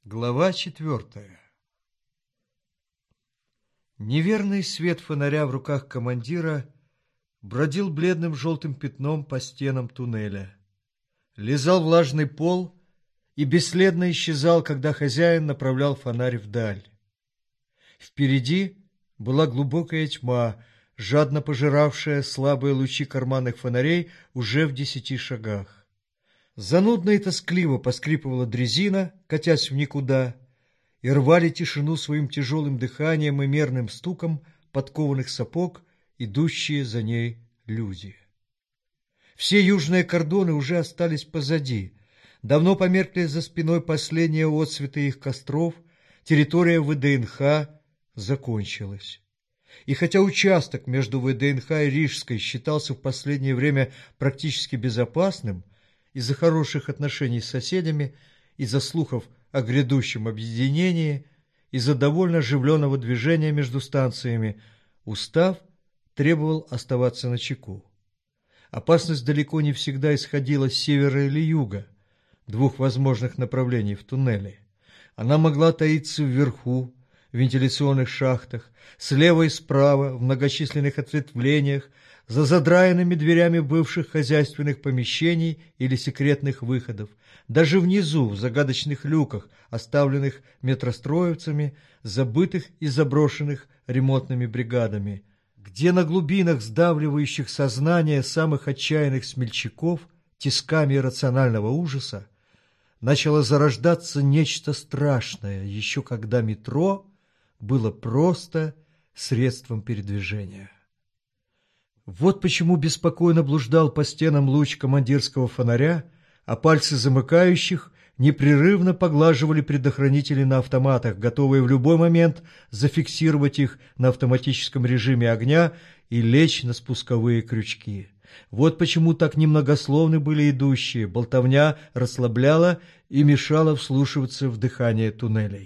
Глава 4. Неверный свет фонаря в руках командира бродил бледным желтым пятном по стенам туннеля. Лизал влажный пол и бесследно исчезал, когда хозяин направлял фонарь вдаль. Впереди была глубокая тьма, жадно пожиравшая слабые лучи карманных фонарей уже в 10 шагах. Занудно и тоскливо поскрипывала дрезина, катясь в никуда, и рвали тишину своим тяжелым дыханием и мерным стуком подкованных сапог идущие за ней люди. Все южные кордоны уже остались позади, давно померкли за спиной последние отсветы их костров, территория ВДНХ закончилась. И хотя участок между ВДНХ и Рижской считался в последнее время практически безопасным, из-за хороших отношений с соседями, из-за слухов о грядущем объединении, из-за довольно оживленного движения между станциями, устав требовал оставаться начеку. Опасность далеко не всегда исходила с севера или юга, двух возможных направлений в туннеле. Она могла таиться вверху, в вентиляционных шахтах, слева и справа, в многочисленных ответвлениях, за задраенными дверями бывших хозяйственных помещений или секретных выходов, даже внизу, в загадочных люках, оставленных метростроевцами, забытых и заброшенных ремонтными бригадами, где на глубинах сдавливающих сознание самых отчаянных смельчаков тисками иррационального ужаса начало зарождаться нечто страшное, еще когда метро было просто средством передвижения. Вот почему беспокойно блуждал по стенам луч командирского фонаря, а пальцы замыкающих непрерывно поглаживали предохранители на автоматах, готовые в любой момент зафиксировать их на автоматическом режиме огня и лечь на спусковые крючки. Вот почему так немногословны были идущие, болтовня расслабляла и мешала вслушиваться в дыхание туннелей.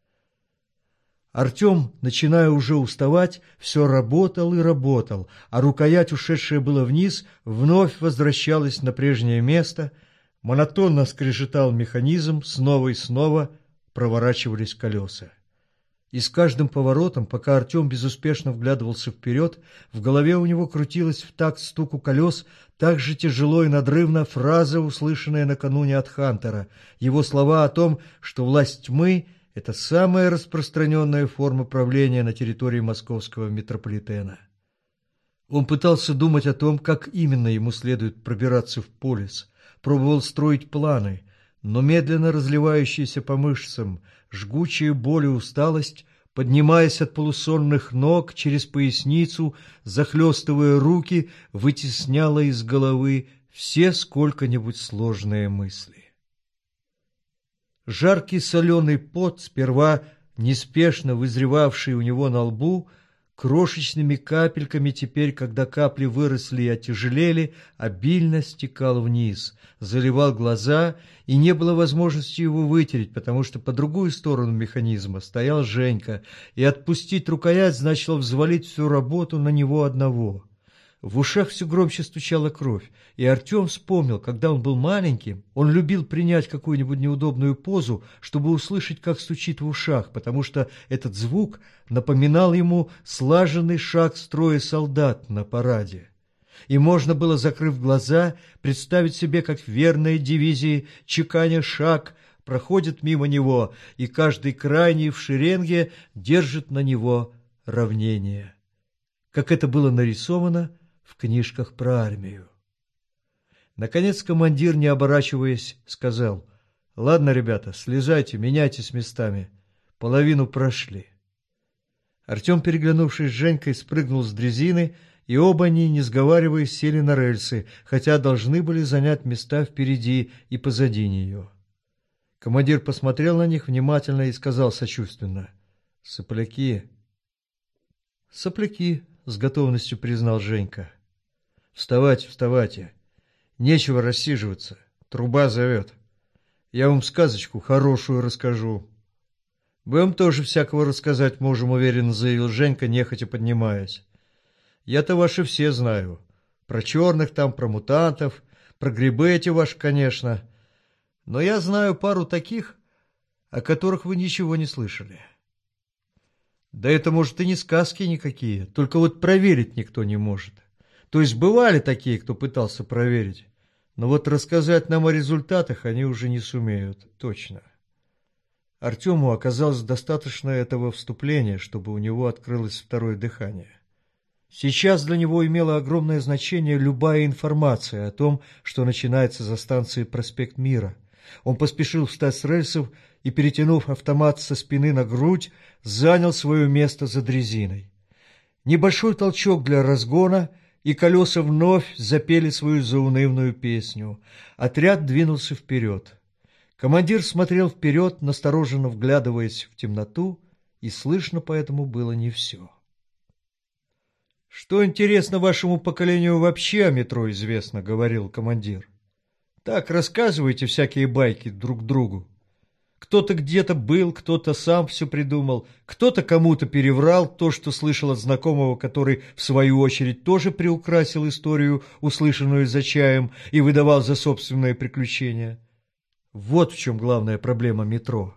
Артем, начиная уже уставать, все работал и работал, а рукоять, ушедшая было вниз, вновь возвращалась на прежнее место, монотонно скрежетал механизм, снова и снова проворачивались колеса. И с каждым поворотом, пока Артем безуспешно вглядывался вперед, в голове у него крутилась в такт стуку колес так же тяжело и надрывно фраза, услышанная накануне от Хантера, его слова о том, что власть тьмы — это самая распространенная форма правления на территории московского метрополитена. Он пытался думать о том, как именно ему следует пробираться в полис, пробовал строить планы, но медленно разливающаяся по мышцам жгучая боль и усталость, поднимаясь от полусонных ног через поясницу, захлестывая руки, вытесняла из головы все сколько-нибудь сложные мысли. Жаркий соленый пот, сперва неспешно вызревавший у него на лбу, крошечными капельками теперь, когда капли выросли и отяжелели, обильно стекал вниз, заливал глаза, и не было возможности его вытереть, потому что по другую сторону механизма стоял Женька, и отпустить рукоять значило взвалить всю работу на него одного. В ушах все громче стучала кровь, и Артем вспомнил, когда он был маленьким, он любил принять какую-нибудь неудобную позу, чтобы услышать, как стучит в ушах, потому что этот звук напоминал ему слаженный шаг строя солдат на параде. И можно было, закрыв глаза, представить себе, как верные дивизии, чеканя шаг, проходят мимо него, и каждый крайний в шеренге держит на него равнение. Как это было нарисовано в книжках про армию. Наконец командир, не оборачиваясь, сказал: «Ладно, ребята, слезайте, меняйтесь местами. Половину прошли». Артем, переглянувшись с Женькой, спрыгнул с дрезины, и оба они, не сговариваясь, сели на рельсы, хотя должны были занять места впереди и позади нее. Командир посмотрел на них внимательно и сказал сочувственно: «Сопляки». «Сопляки», — с готовностью признал Женька. «Вставайте, вставайте. Нечего рассиживаться. Труба зовет. Я вам сказочку хорошую расскажу». «Мы вам тоже всякого рассказать можем», — уверенно заявил Женька, нехотя поднимаясь. «Я-то ваши все знаю. Про черных там, про мутантов, про грибы эти ваши, конечно. Но я знаю пару таких, о которых вы ничего не слышали. Да это, может, и не сказки никакие, только вот проверить никто не может. То есть бывали такие, кто пытался проверить, но вот рассказать нам о результатах они уже не сумеют, точно. Артему оказалось достаточно этого вступления, чтобы у него открылось второе дыхание. Сейчас для него имела огромное значение любая информация о том, что начинается за станцией «Проспект Мира». Он поспешил встать с рельсов и, перетянув автомат со спины на грудь, занял свое место за дрезиной. Небольшой толчок для разгона, и колеса вновь запели свою заунывную песню. Отряд двинулся вперед. Командир смотрел вперед, настороженно вглядываясь в темноту, и слышно поэтому было не все. «Что интересно вашему поколению вообще о метро известно?» — говорил командир. «Так рассказывайте всякие байки друг другу. Кто-то где-то был, кто-то сам все придумал, кто-то кому-то переврал то, что слышал от знакомого, который, в свою очередь, тоже приукрасил историю, услышанную за чаем, и выдавал за собственное приключение. Вот в чем главная проблема метро.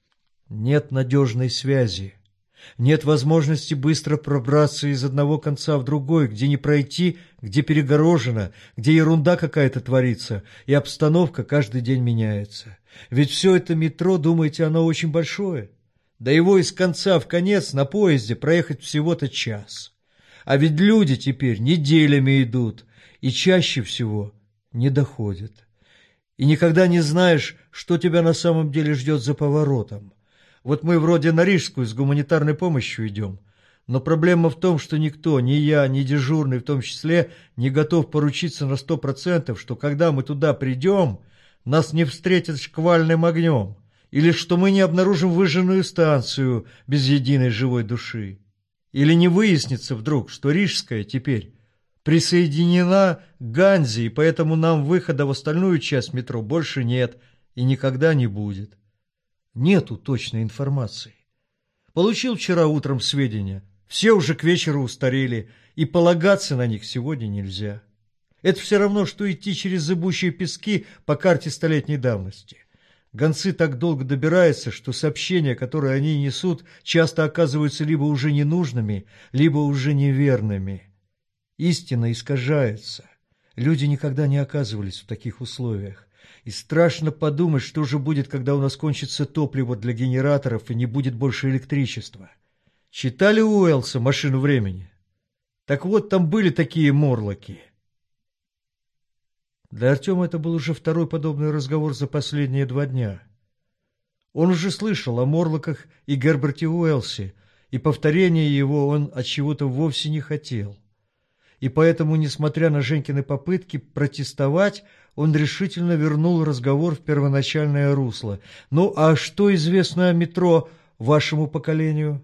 Нет надежной связи. Нет возможности быстро пробраться из одного конца в другой, где не пройти, где перегорожено, где ерунда какая-то творится, и обстановка каждый день меняется. Ведь все это метро, думаете, оно очень большое? Да его из конца в конец на поезде проехать всего-то час. А ведь люди теперь неделями идут, и чаще всего не доходят. И никогда не знаешь, что тебя на самом деле ждет за поворотом. Вот мы вроде на Рижскую с гуманитарной помощью идем, но проблема в том, что никто, ни я, ни дежурный в том числе, не готов поручиться на 100%, что когда мы туда придем, нас не встретят шквальным огнем, или что мы не обнаружим выжженную станцию без единой живой души. Или не выяснится вдруг, что Рижская теперь присоединена к Ганзе, и поэтому нам выхода в остальную часть метро больше нет и никогда не будет. Нету точной информации. Получил вчера утром сведения, все уже к вечеру устарели, и полагаться на них сегодня нельзя. Это все равно, что идти через зыбучие пески по карте столетней давности. Гонцы так долго добираются, что сообщения, которые они несут, часто оказываются либо уже ненужными, либо уже неверными. Истина искажается. Люди никогда не оказывались в таких условиях. И страшно подумать, что же будет, когда у нас кончится топливо для генераторов и не будет больше электричества. Читали у Уэллса «Машину времени»? Так вот, там были такие морлоки. Для Артема это был уже второй подобный разговор за последние 2 дня. Он уже слышал о морлоках и Герберте Уэллсе, и повторения его он от чего-то вовсе не хотел. И поэтому, несмотря на Женькины попытки протестовать, он решительно вернул разговор в первоначальное русло. «Ну, а что известно о метро вашему поколению?»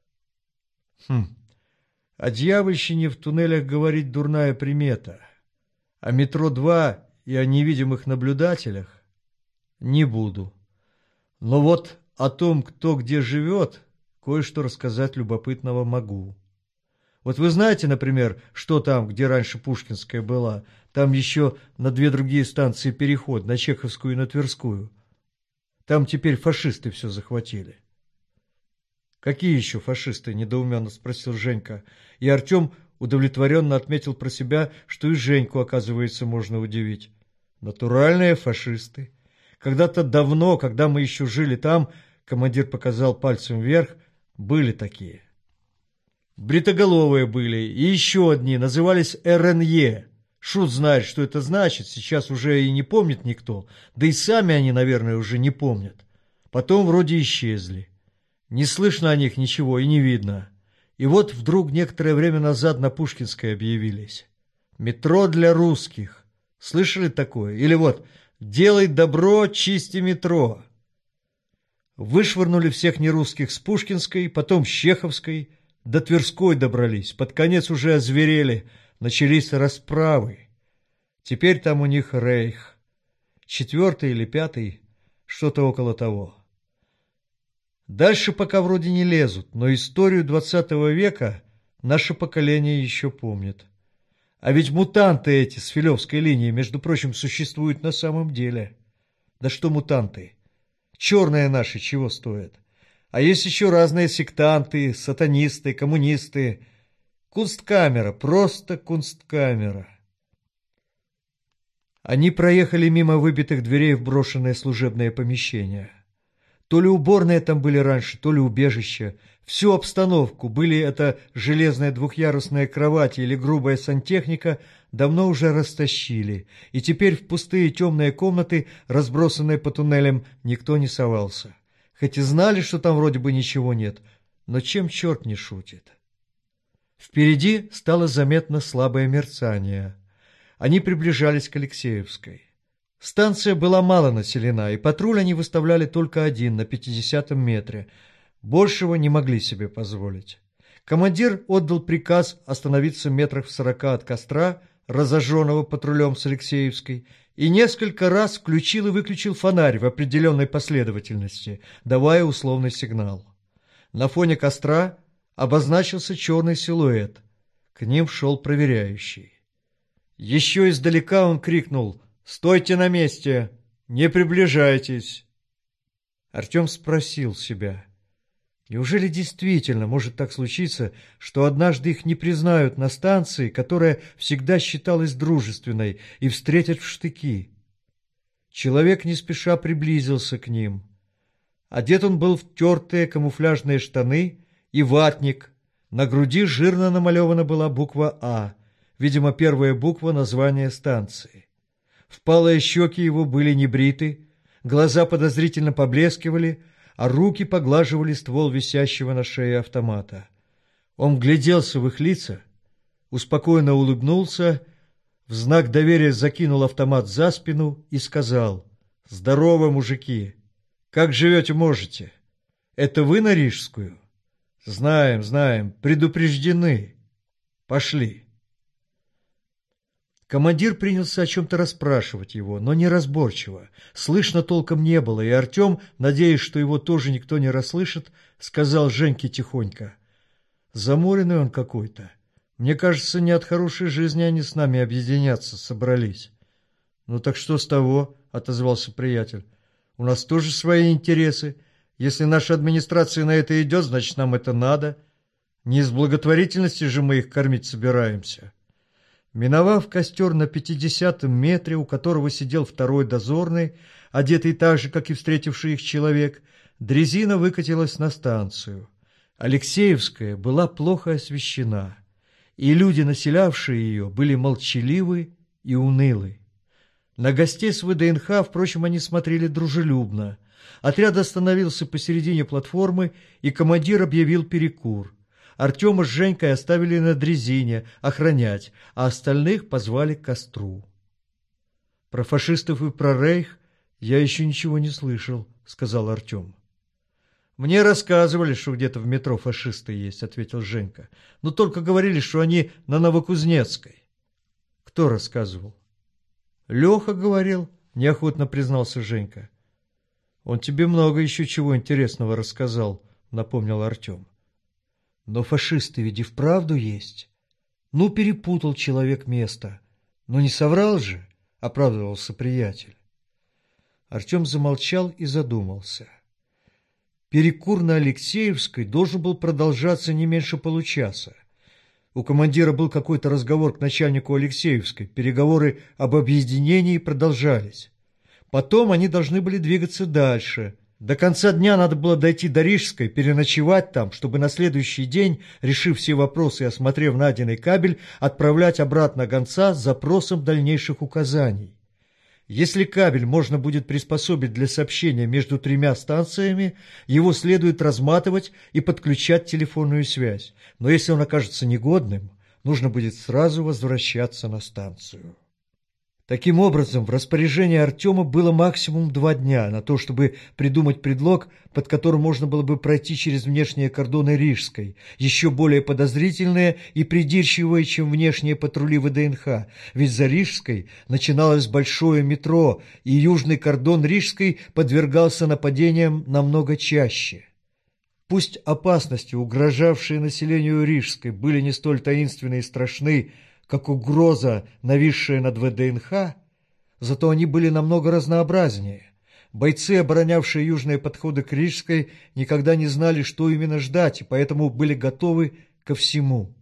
О дьявольщине в туннелях говорить дурная примета. О метро-2 и о невидимых наблюдателях не буду. Но вот о том, кто где живет, кое-что рассказать любопытного могу. Вот вы знаете, например, что там, где раньше Пушкинская была, там еще на 2 другие станции переход, на Чеховскую и на Тверскую. Там теперь фашисты все захватили. «Какие еще фашисты?» – недоуменно спросил Женька. И Артем удовлетворенно отметил про себя, что и Женьку, оказывается, можно удивить. «Натуральные фашисты. Когда-то давно, когда мы еще жили там, командир показал пальцем вверх, были такие. Бритоголовые были, и еще одни, назывались РНЕ. Шут знает, что это значит, сейчас уже и не помнит никто, да и сами они, наверное, уже не помнят. Потом вроде исчезли. Не слышно о них ничего и не видно. И вот вдруг некоторое время назад на Пушкинской объявились. Метро для русских. Слышали такое? Или вот «Делай добро, чисти метро». Вышвырнули всех нерусских с Пушкинской, потом с Чеховской, до Тверской добрались, под конец уже озверели, начались расправы. Теперь там у них рейх. 4-й или 5-й, что-то около того. Дальше пока вроде не лезут, но историю 20 века наше поколение еще помнит. А ведь мутанты эти с Филевской линии, между прочим, существуют на самом деле. Да что мутанты? Черные наши чего стоят? А есть еще разные сектанты, сатанисты, коммунисты. Кунсткамера, просто кунсткамера. Они проехали мимо выбитых дверей в брошенное служебное помещение. То ли уборные там были раньше, то ли убежище. Всю обстановку, были это железная двухъярусная кровать или грубая сантехника, давно уже растащили, и теперь в пустые темные комнаты, разбросанные по туннелям, никто не совался. Хоть и знали, что там вроде бы ничего нет, но чем черт не шутит? Впереди стало заметно слабое мерцание. Они приближались к Алексеевской. Станция была мало населена, и патруль они выставляли только один на 50-м метре. Большего не могли себе позволить. Командир отдал приказ остановиться метрах в 40 от костра, разожженного патрулем с Алексеевской, и несколько раз включил и выключил фонарь в определенной последовательности, давая условный сигнал. На фоне костра обозначился черный силуэт. К ним шел проверяющий. Еще издалека он крикнул: «Стойте на месте! Не приближайтесь!» Артем спросил себя: неужели действительно может так случиться, что однажды их не признают на станции, которая всегда считалась дружественной, и встретят в штыки? Человек не спеша приблизился к ним. Одет он был в тертые камуфляжные штаны и ватник. На груди жирно намалевана была буква «А», видимо, первая буква названия станции. Впалые щеки его были небриты, глаза подозрительно поблескивали, а руки поглаживали ствол висящего на шее автомата. Он вгляделся в их лица, успокоенно улыбнулся, в знак доверия закинул автомат за спину и сказал: «Здорово, мужики! Как живете можете? Это вы на Рижскую?» «Знаем, знаем, предупреждены. Пошли». Командир принялся о чем-то расспрашивать его, но неразборчиво. Слышно толком не было, и Артем, надеясь, что его тоже никто не расслышит, сказал Женьке тихонько: «Заморенный он какой-то. Мне кажется, не от хорошей жизни они с нами объединяться собрались». «Ну так что с того?» — отозвался приятель. «У нас тоже свои интересы. Если наша администрация на это идет, значит, нам это надо. Не из благотворительности же мы их кормить собираемся». Миновав костер на 50-м метре, у которого сидел второй дозорный, одетый так же, как и встретивший их человек, дрезина выкатилась на станцию. Алексеевская была плохо освещена, и люди, населявшие ее, были молчаливы и унылы. На гостей с ВДНХ, впрочем, они смотрели дружелюбно. Отряд остановился посередине платформы, и командир объявил перекур. Артема с Женькой оставили на дрезине охранять, а остальных позвали к костру. «Про фашистов и про рейх я еще ничего не слышал», — сказал Артем. «Мне рассказывали, что где-то в метро фашисты есть», — ответил Женька. «Но только говорили, что они на Новокузнецкой». «Кто рассказывал?» «Леха говорил», — неохотно признался Женька. «Он тебе много еще чего интересного рассказал», — напомнил Артем. «Но фашисты ведь и вправду есть. Ну, перепутал человек место. Но не соврал же», — оправдывался приятель. Артем замолчал и задумался. Перекур на Алексеевской должен был продолжаться не меньше получаса. У командира был какой-то разговор к начальнику Алексеевской. Переговоры об объединении продолжались. Потом они должны были двигаться дальше. До конца дня надо было дойти до Рижской, переночевать там, чтобы на следующий день, решив все вопросы и осмотрев найденный кабель, отправлять обратно гонца с запросом дальнейших указаний. Если кабель можно будет приспособить для сообщения между тремя станциями, его следует разматывать и подключать телефонную связь. Но если он окажется негодным, нужно будет сразу возвращаться на станцию. Таким образом, в распоряжении Артема было максимум 2 дня на то, чтобы придумать предлог, под которым можно было бы пройти через внешние кордоны Рижской, еще более подозрительные и придирчивые, чем внешние патрули ВДНХ, ведь за Рижской начиналось большое метро, и южный кордон Рижской подвергался нападениям намного чаще. Пусть опасности, угрожавшие населению Рижской, были не столь таинственны и страшны, как угроза, нависшая над ВДНХ, зато они были намного разнообразнее. Бойцы, оборонявшие южные подходы к Рижской, никогда не знали, что именно ждать, и поэтому были готовы ко всему.